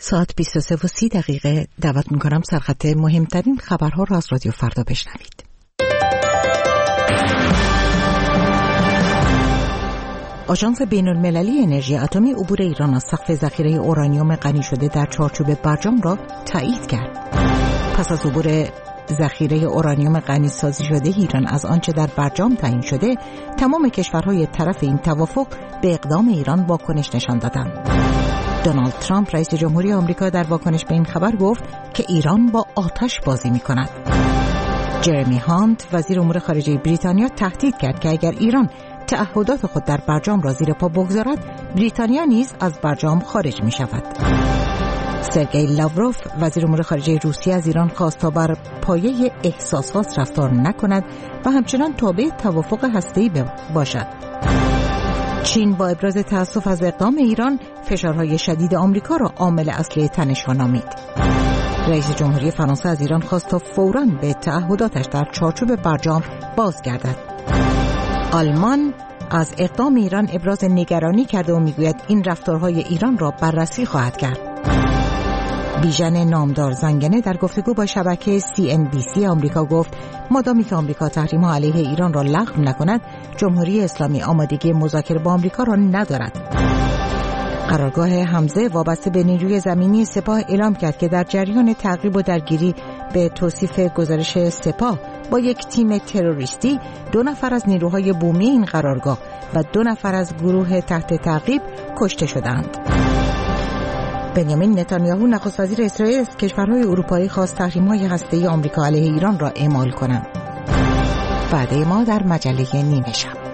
ساعت 23:30 دعوت می‌کنم سرخط مهمترین خبرها را از رادیو فردا بشنوید. آژانس بین‌المللی انرژی اتمی عبور ایران از سقف ذخیره اورانیوم غنی شده در چارچوب برجام را تایید کرد. پس از عبور ذخیره اورانیوم غنی سازی شده ایران از آنچه در برجام تعیین شده، تمام کشورهای طرف این توافق به اقدام ایران واکنش نشان دادند. دونالد ترامپ رئیس جمهوری آمریکا در واکنش به این خبر گفت که ایران با آتش بازی می‌کند. جرمی هانت وزیر امور خارجه بریتانیا تهدید کرد که اگر ایران تعهدات خود در برجام را زیر پا بگذارد، بریتانیا نیز از برجام خارج می‌شود. سرگئی لاوروف وزیر امور خارجه روسیه از ایران خواست تا بر پایه احساسات رفتار نکند و همچنان تابع توافق هسته‌ای باشد. چین با ابراز تأسف از اقدام ایران، فشارهای شدید آمریکا را عامل اصلی تنش‌ها نامید. رئیس جمهوری فرانسه از ایران خواست تا فوراً به تعهداتش در چارچوب برجام بازگردد. آلمان از اقدام ایران ابراز نگرانی کرده و میگوید این رفتارهای ایران را بررسی خواهد کرد. بیژن نامدار زنگنه در گفتگو با شبکه CNBC آمریکا گفت مادامی که آمریکا تحریم‌ها علیه ایران را لغو نکند، جمهوری اسلامی آمادگی مذاکره با آمریکا را ندارد. قرارگاه حمزه وابسته به نیروی زمینی سپاه اعلام کرد که در جریان تعقیب و درگیری به توصیف گزارش سپاه با یک تیم تروریستی 2 نفر از نیروهای بومی این قرارگاه و 2 نفر از گروه تحت تعقیب کشته شدند. بنیامین نتانیاهو نخست وزیر اسرائیل از کشورهای اروپایی خواست تحریم‌های هسته‌ای آمریکا علیه ایران را اعمال کنند. وعده ما در مجله نیمه شب.